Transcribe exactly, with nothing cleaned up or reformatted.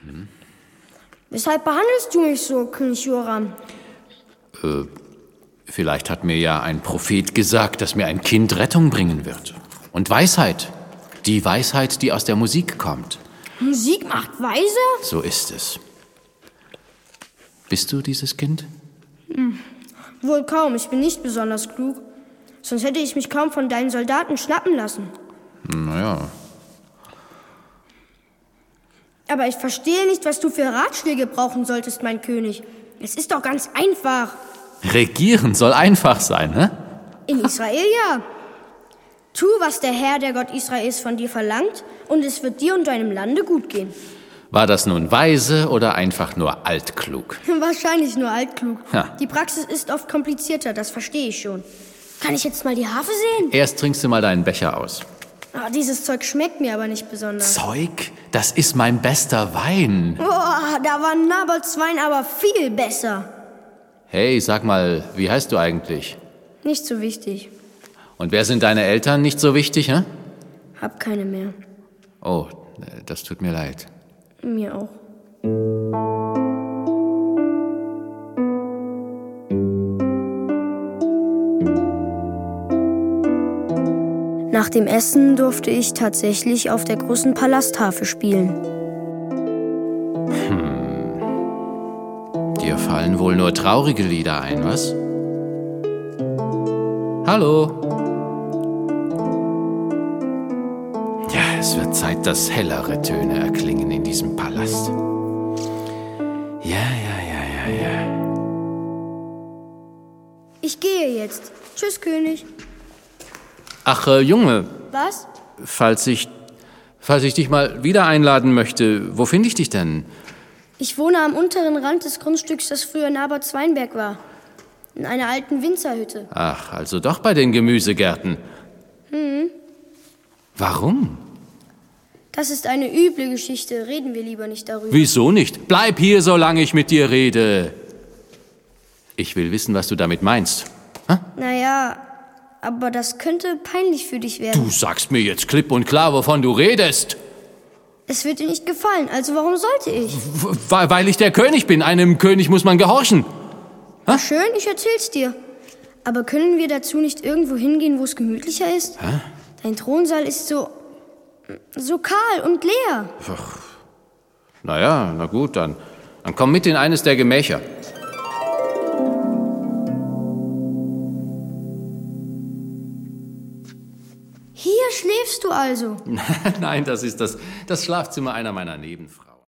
Hm? Weshalb behandelst du mich so, König Joram? Äh, vielleicht hat mir ja ein Prophet gesagt, dass mir ein Kind Rettung bringen wird. Und Weisheit. Die Weisheit, die aus der Musik kommt. Musik macht weise? So ist es. Bist du dieses Kind? Hm. Wohl kaum, ich bin nicht besonders klug. Sonst hätte ich mich kaum von deinen Soldaten schnappen lassen. Naja. Aber ich verstehe nicht, was du für Ratschläge brauchen solltest, mein König. Es ist doch ganz einfach. Regieren soll einfach sein, ne? In Israel ja. Tu, was der Herr, der Gott Israels, von dir verlangt, und es wird dir und deinem Lande gut gehen. War das nun weise oder einfach nur altklug? Wahrscheinlich nur altklug. Ha. Die Praxis ist oft komplizierter, das verstehe ich schon. Kann ich jetzt mal die Harfe sehen? Erst trinkst du mal deinen Becher aus. Oh, dieses Zeug schmeckt mir aber nicht besonders. Zeug? Das ist mein bester Wein. Oh, da war Naboths Wein aber viel besser. Hey, sag mal, wie heißt du eigentlich? Nicht so wichtig. Und wer sind deine Eltern? Nicht so wichtig, hä? Hab keine mehr. Oh, das tut mir leid. Mir auch. Nach dem Essen durfte ich tatsächlich auf der großen Palastharfe spielen. Hm. Dir fallen wohl nur traurige Lieder ein, was? Hallo? Ja, es wird Zeit, dass hellere Töne erklingen in diesem Palast. Ja, ja, ja, ja, ja. Ich gehe jetzt. Tschüss, König. Ach, äh, Junge. Was? Falls ich, falls ich dich mal wieder einladen möchte, wo finde ich dich denn? Ich wohne am unteren Rand des Grundstücks, das früher Naboths Weinberg war. In einer alten Winzerhütte. Ach, also doch bei den Gemüsegärten. Hm. Warum? Das ist eine üble Geschichte. Reden wir lieber nicht darüber. Wieso nicht? Bleib hier, solange ich mit dir rede. Ich will wissen, was du damit meinst. Hä? Naja, aber das könnte peinlich für dich werden. Du sagst mir jetzt klipp und klar, wovon du redest. Es wird dir nicht gefallen, also warum sollte ich? W- weil ich der König bin. Einem König muss man gehorchen. Hä? Schön, ich erzähl's dir. Aber können wir dazu nicht irgendwo hingehen, wo es gemütlicher ist? Hä? Dein Thronsaal ist so... so kahl und leer. Ach, naja, na gut, dann, dann komm mit in eines der Gemächer. Hier schläfst du also? Nein, das ist das, das Schlafzimmer einer meiner Nebenfrauen.